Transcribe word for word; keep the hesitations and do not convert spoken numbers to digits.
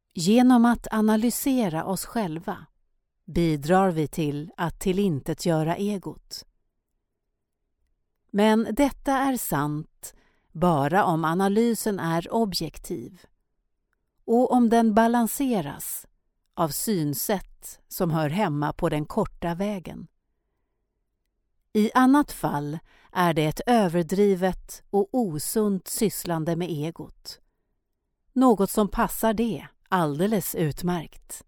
Genom att analysera oss själva bidrar vi till att tillintetgöra egot. Men detta är sant bara om analysen är objektiv och om den balanseras av synsätt som hör hemma på den korta vägen. I annat fall är det ett överdrivet och osunt sysslande med egot. Något som passar det alldeles utmärkt.